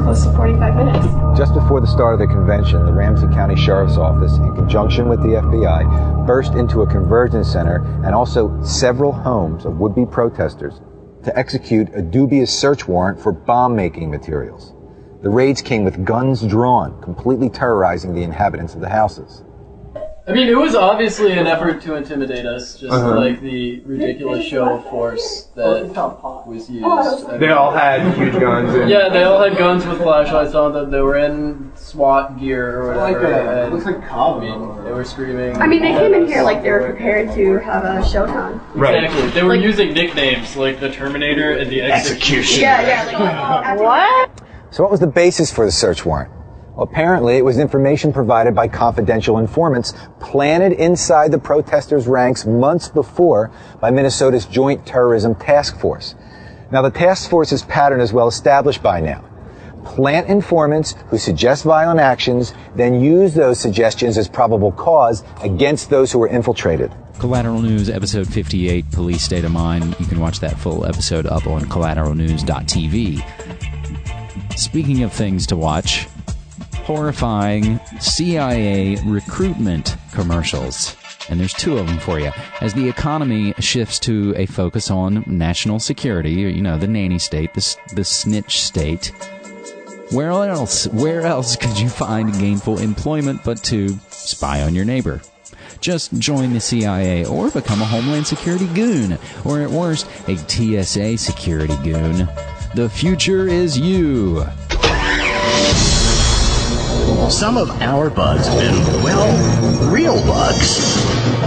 close to forty-five minutes. Just before the start of the convention, the Ramsey County Sheriff's Office, in conjunction with the F B I, burst into a conversion center and also several homes of would-be protesters to execute a dubious search warrant for bomb-making materials. The raids came with guns drawn, completely terrorizing the inhabitants of the houses. I mean, it was obviously an effort to intimidate us, just Uh-huh. like the ridiculous show of force that was used. I They mean, all had huge guns. And yeah, they all had guns with flashlights on them. They were in SWAT gear or whatever. Like a- and, looks like I mean, they were screaming. I mean, they at came in us. here like they were prepared to have a showtime. Exactly. They were using nicknames like the Terminator and the Executioner. Yeah, yeah. Like, what? So what was the basis for the search warrant? Well, apparently it was information provided by confidential informants planted inside the protesters' ranks months before by Minnesota's Joint Terrorism Task Force. Now, the task force's pattern is well established by now. Plant informants who suggest violent actions, then use those suggestions as probable cause against those who were infiltrated. Collateral News, episode fifty-eight, Police State of Mind. You can watch that full episode up on collateral news dot t v. Speaking of things to watch, horrifying C I A recruitment commercials. And there's two of them for you. As the economy shifts to a focus on national security, you know, the nanny state, the, the snitch state, where else, where else could you find gainful employment but to spy on your neighbor? Just join the C I A or become a Homeland Security goon, or at worst, a T S A security goon. The future is you. Some of our bugs have been, well, real bugs.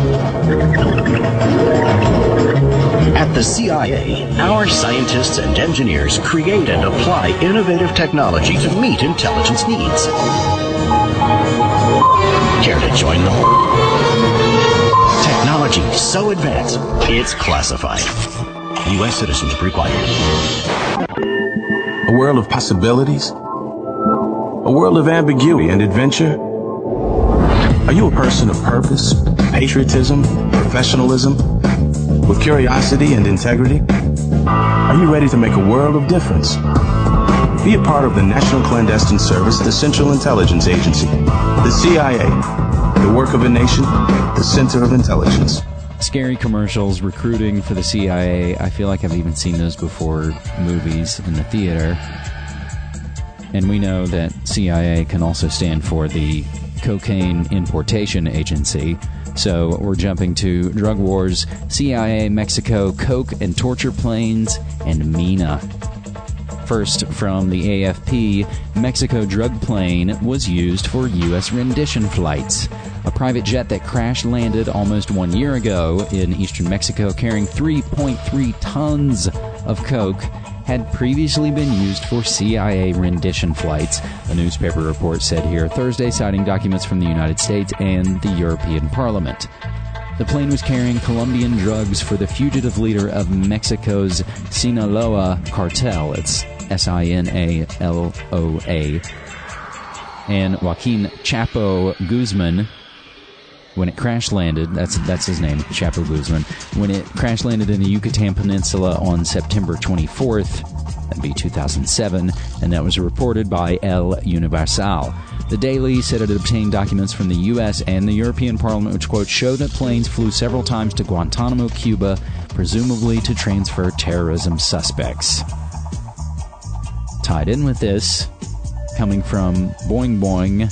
At the C I A, our scientists and engineers create and apply innovative technology to meet intelligence needs. Care to join them? Technology so advanced, it's classified. U S citizens required. A world of possibilities? A world of ambiguity and adventure? Are you a person of purpose, patriotism, professionalism, with curiosity and integrity? Are you ready to make a world of difference? Be a part of the National Clandestine Service, the Central Intelligence Agency, the C I A, the work of a nation, the center of intelligence. Scary commercials, recruiting for the C I A. I feel like I've even seen those before movies in the theater. And we know that C I A can also stand for the Cocaine Importation Agency. So we're jumping to drug wars, C I A, Mexico, coke and torture planes, and MENA. First, from the A F P, Mexico drug plane was used for U S rendition flights. A private jet that crash-landed almost one year ago in eastern Mexico carrying three point three tons of coke had previously been used for C I A rendition flights, a newspaper report said here Thursday, citing documents from the United States and the European Parliament. The plane was carrying Colombian drugs for the fugitive leader of Mexico's Sinaloa cartel. It's S I N A L O A. And Joaquin Chapo Guzman, when it crash-landed, that's that's his name, Chapo Guzman, when it crash-landed in the Yucatan Peninsula on September twenty-fourth, that'd be two thousand seven, and that was reported by El Universal. The Daily said it had obtained documents from the U S and the European Parliament which, quote, show that planes flew several times to Guantanamo, Cuba, presumably to transfer terrorism suspects. Tied in with this, coming from Boing Boing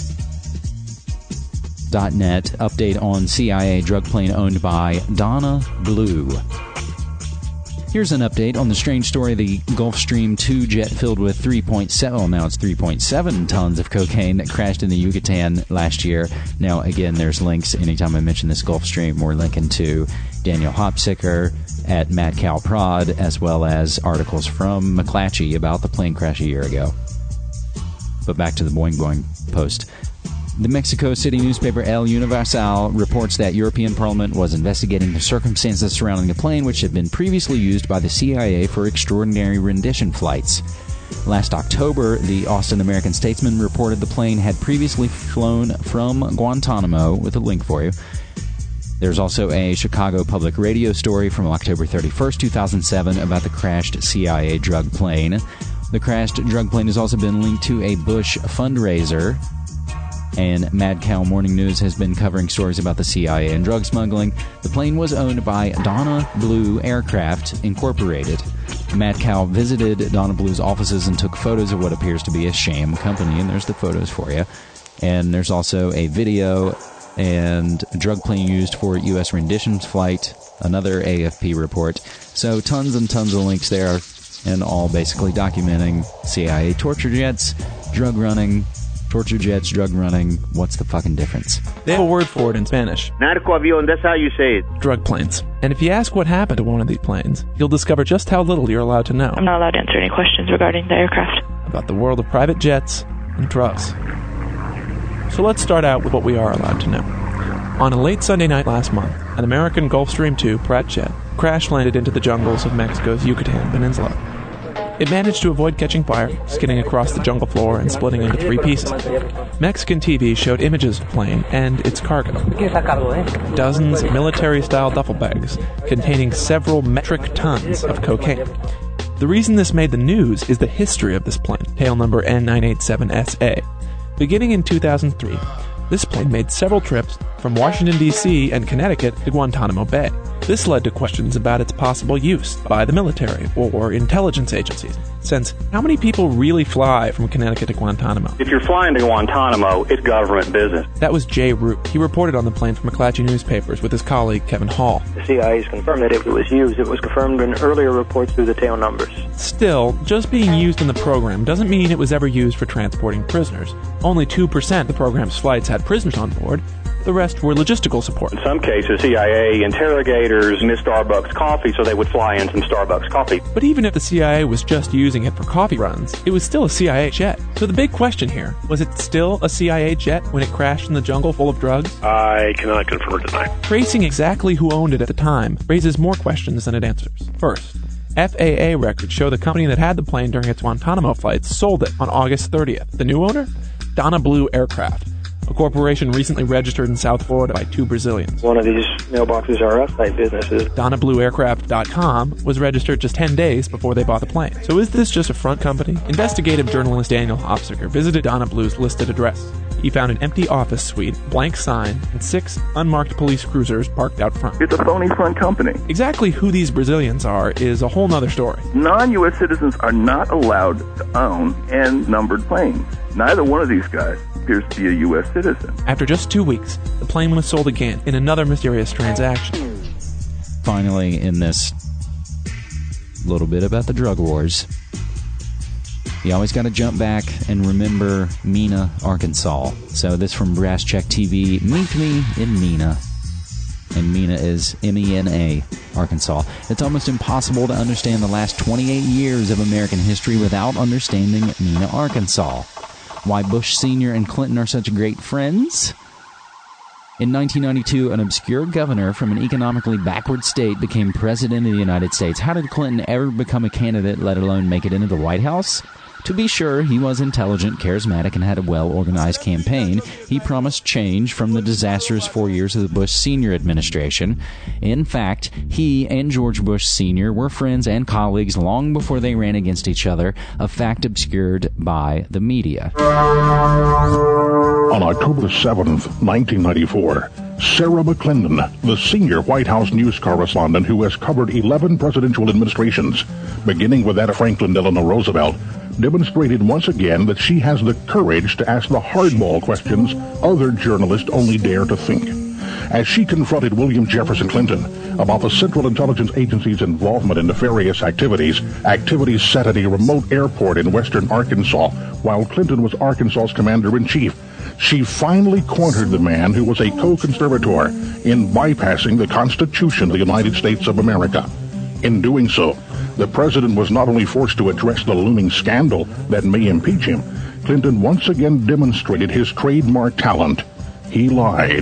dot net, update on C I A drug plane owned by Donna Blue. Here's an update on the strange story of the Gulfstream two jet filled with three point seven, well, now it's three point seven tons of cocaine that crashed in the Yucatan last year. Now, again, there's links. Anytime I mention this Gulfstream, we're linking to Daniel Hopsicker at Mad Cow Prod, as well as articles from McClatchy about the plane crash a year ago. But back to the Boing Boing post. The Mexico City newspaper El Universal reports that European Parliament was investigating the circumstances surrounding the plane, which had been previously used by the C I A for extraordinary rendition flights. Last October, the Austin American-Statesman reported the plane had previously flown from Guantanamo, with a link for you. There's also a Chicago Public Radio story from October thirty-first, two thousand seven, about the crashed C I A drug plane. The crashed drug plane has also been linked to a Bush fundraiser. And Mad Cow Morning News has been covering stories about the C I A and drug smuggling. The plane was owned by Donna Blue Aircraft Incorporated. Mad Cow visited Donna Blue's offices and took photos of what appears to be a sham company, and there's the photos for you. And there's also a video and a drug plane used for U S renditions flight, another A F P report. So tons and tons of links there, and all basically documenting C I A torture jets, drug running, torture jets, drug running. What's the fucking difference? They have a word for it in Spanish. Narcoavión, that's how you say it. Drug planes. And if you ask what happened to one of these planes, you'll discover just how little you're allowed to know. I'm not allowed to answer any questions regarding the aircraft. About the world of private jets and drugs. So let's start out with what we are allowed to know. On a late Sunday night last month, an American Gulfstream two Pratt jet crash-landed into the jungles of Mexico's Yucatan Peninsula. It managed to avoid catching fire, skidding across the jungle floor and splitting into three pieces. Mexican T V showed images of the plane and its cargo. Dozens of military-style duffel bags containing several metric tons of cocaine. The reason this made the news is the history of this plane, tail number N nine eighty-seven S A. Beginning in two thousand three, this plane made several trips from Washington, D C and Connecticut to Guantanamo Bay. This led to questions about its possible use by the military or intelligence agencies, since how many people really fly from Connecticut to Guantanamo? If you're flying to Guantanamo, it's government business. That was Jay Root. He reported on the plane for McClatchy Newspapers with his colleague Kevin Hall. The C I A has confirmed that if it was used, it was confirmed in earlier reports through the tail numbers. Still, just being used in the program doesn't mean it was ever used for transporting prisoners. Only two percent of the program's flights had prisoners on board. The rest were logistical support. In some cases, C I A interrogators missed Starbucks coffee, so they would fly in some Starbucks coffee. But even if the C I A was just using it for coffee runs, it was still a C I A jet. So the big question here, was it still a C I A jet when it crashed in the jungle full of drugs? I cannot confirm or deny. Tracing exactly who owned it at the time raises more questions than it answers. First, F A A records show the company that had the plane during its Guantanamo flights sold it on August thirtieth. The new owner? Donna Blue Aircraft, a corporation recently registered in South Florida by two Brazilians. One of these mailboxes are us-type businesses. Donna Blue Aircraft dot com was registered just ten days before they bought the plane. So is this just a front company? Investigative journalist Daniel Hopsiger visited Donna Blue's listed address. He found an empty office suite, blank sign, and six unmarked police cruisers parked out front. It's a phony front company. Exactly who these Brazilians are is a whole nother story. Non-U S citizens are not allowed to own and numbered planes. Neither one of these guys appears to be a U S citizen. After just two weeks, the plane was sold again in another mysterious transaction. Finally, in this little bit about the drug wars, you always got to jump back and remember Mena, Arkansas. So this from Brass Check T V. Meet me in Mena. And Mena is M E N A, Arkansas. It's almost impossible to understand the last twenty-eight years of American history without understanding Mena, Arkansas. Why Bush Senior and Clinton are such great friends? In nineteen ninety-two, an obscure governor from an economically backward state became president of the United States. How did Clinton ever become a candidate, let alone make it into the White House? To be sure, he was intelligent, charismatic, and had a well-organized campaign. He promised change from the disastrous four years of the Bush Senior administration. In fact, he and George Bush Senior were friends and colleagues long before they ran against each other, a fact obscured by the media. On October seventh, nineteen ninety-four, Sarah McClendon, the senior White House news correspondent who has covered eleven presidential administrations, beginning with that of Franklin Delano Roosevelt, demonstrated once again that she has the courage to ask the hardball questions other journalists only dare to think. As she confronted William Jefferson Clinton about the Central Intelligence Agency's involvement in nefarious activities, activities set at a remote airport in western Arkansas, while Clinton was Arkansas's commander-in-chief, she finally cornered the man who was a co-conspirator in bypassing the Constitution of the United States of America. In doing so, the president was not only forced to address the looming scandal that may impeach him, Clinton once again demonstrated his trademark talent. He lied.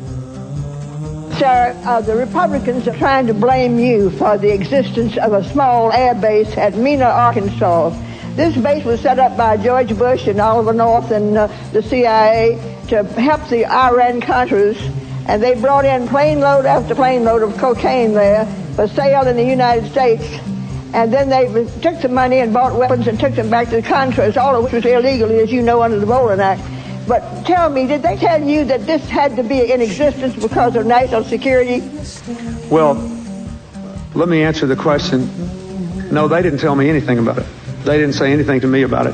Sir, uh, the Republicans are trying to blame you for the existence of a small air base at Mena, Arkansas. This base was set up by George Bush and Oliver North and uh, the C I A to help the Iran-Contras, and they brought in plane load after plane load of cocaine there for sale in the United States. And then they took the money and bought weapons and took them back to the Contras, all of which was illegal, as you know, under the Bolin Act. But tell me, did they tell you that this had to be in existence because of national security? Well, let me answer the question. No, they didn't tell me anything about it. They didn't say anything to me about it.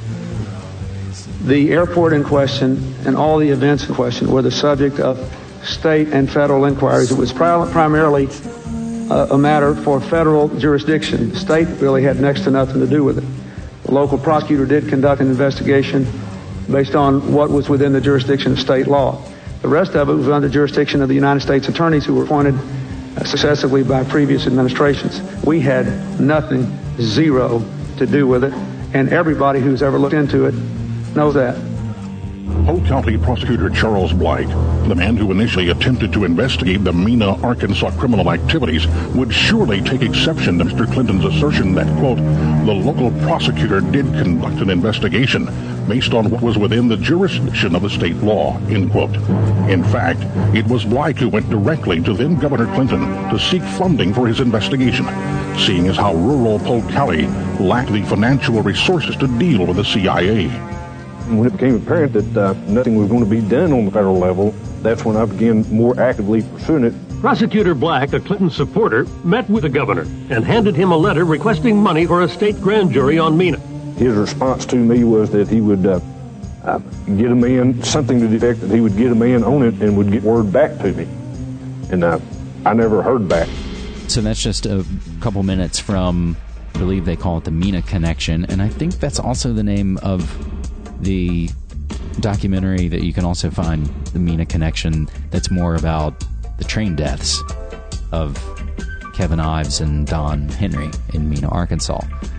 The airport in question and all the events in question were the subject of state and federal inquiries. It was pri- primarily uh, a matter for federal jurisdiction. The state really had next to nothing to do with it. The local prosecutor did conduct an investigation based on what was within the jurisdiction of state law. The rest of it was under the jurisdiction of the United States attorneys who were appointed uh, successively by previous administrations. We had nothing, zero, to do with it, and everybody who's ever looked into it knows that. Polk County Prosecutor Charles Blight, the man who initially attempted to investigate the Mena, Arkansas criminal activities, would surely take exception to Mister Clinton's assertion that, quote, the local prosecutor did conduct an investigation based on what was within the jurisdiction of the state law, end quote. In fact, it was Blight who went directly to then Governor Clinton to seek funding for his investigation, seeing as how rural Polk County lacked the financial resources to deal with the C I A. When it became apparent that uh, nothing was going to be done on the federal level, that's when I began more actively pursuing it. Prosecutor Black, a Clinton supporter, met with the governor and handed him a letter requesting money for a state grand jury on Mena. His response to me was that he would uh, uh, get a man, something to the effect that he would get a man on it and would get word back to me. And uh, I never heard back. So that's just a couple minutes from, I believe they call it the Mena Connection, and I think that's also the name of the documentary that you can also find, the Mena Connection, that's more about the train deaths of Kevin Ives and Don Henry in Mena, Arkansas.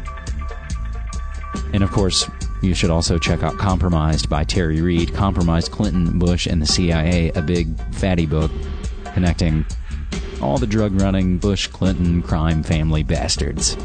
And of course, you should also check out Compromised by Terry Reid. Compromised Clinton, Bush, and the C I A, a big fatty book connecting all the drug-running Bush, Clinton, crime family bastards.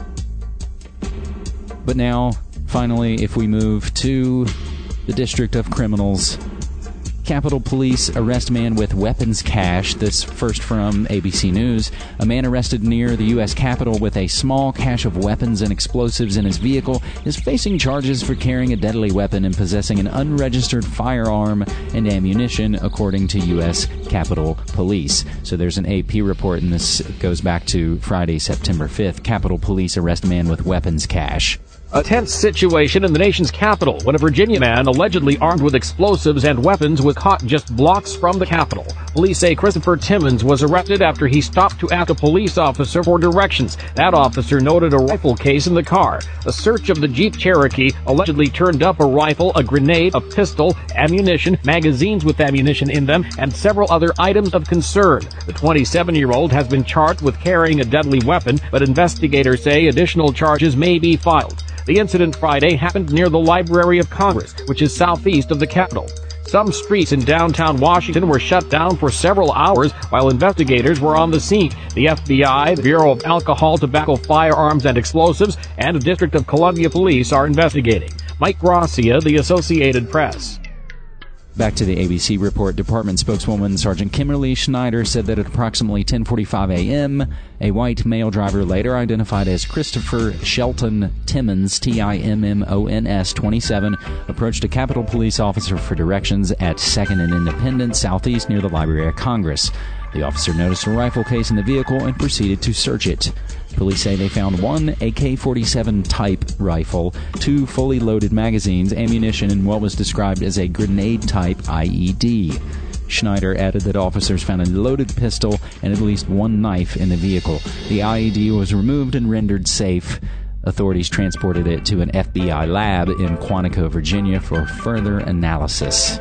But now, finally, if we move to the District of Criminals, Capitol Police arrest man with weapons cache. This first from A B C News. A man arrested near the U S Capitol with a small cache of weapons and explosives in his vehicle is facing charges for carrying a deadly weapon and possessing an unregistered firearm and ammunition, according to U S Capitol Police. So there's an A P report, and this goes back to Friday, September fifth. Capitol Police arrest man with weapons cache. A tense situation in the nation's capital when a Virginia man allegedly armed with explosives and weapons was caught just blocks from the Capitol. Police say Christopher Timmons was arrested after he stopped to ask a police officer for directions. That officer noted a rifle case in the car. A search of the Jeep Cherokee allegedly turned up a rifle, a grenade, a pistol, ammunition, magazines with ammunition in them, and several other items of concern. The twenty-seven-year-old has been charged with carrying a deadly weapon, but investigators say additional charges may be filed. The incident Friday happened near the Library of Congress, which is southeast of the Capitol. Some streets in downtown Washington were shut down for several hours while investigators were on the scene. The F B I, the Bureau of Alcohol, Tobacco, Firearms, and Explosives, and the District of Columbia Police are investigating. Mike Gracia, The Associated Press. Back to the A B C report. Department spokeswoman Sergeant Kimberly Schneider said that at approximately ten forty-five a.m., a white male driver later identified as Christopher Shelton Timmons, T I M M O N S, twenty-seven, approached a Capitol Police officer for directions at second and Independence, southeast near the Library of Congress. The officer noticed a rifle case in the vehicle and proceeded to search it. Police say they found one A K forty-seven type rifle, two fully loaded magazines, ammunition, and what was described as a grenade-type I E D. Schneider added that officers found a loaded pistol and at least one knife in the vehicle. The I E D was removed and rendered safe. Authorities transported it to an F B I lab in Quantico, Virginia, for further analysis.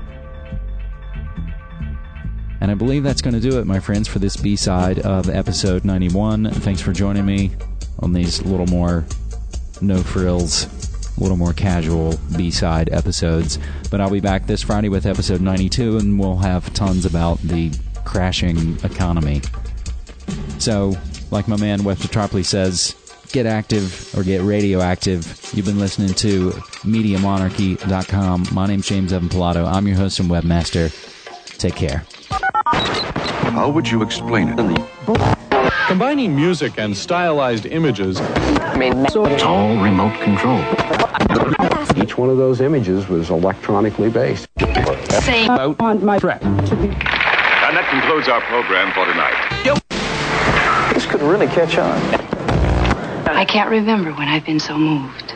And I believe that's going to do it, my friends, for this B-side of episode ninety-one. Thanks for joining me on these little more no-frills, a little more casual B-side episodes. But I'll be back this Friday with episode ninety-two, and we'll have tons about the crashing economy. So, like my man Webster Tarpley says, get active or get radioactive. You've been listening to Media Monarchy dot com. My name's James Evan Pilato. I'm your host and webmaster. Take care. How would you explain it? Combining music and stylized images. It's all remote control. Each one of those images was electronically based. Say, I want my track. And that concludes our program for tonight. This could really catch on. I can't remember when I've been so moved.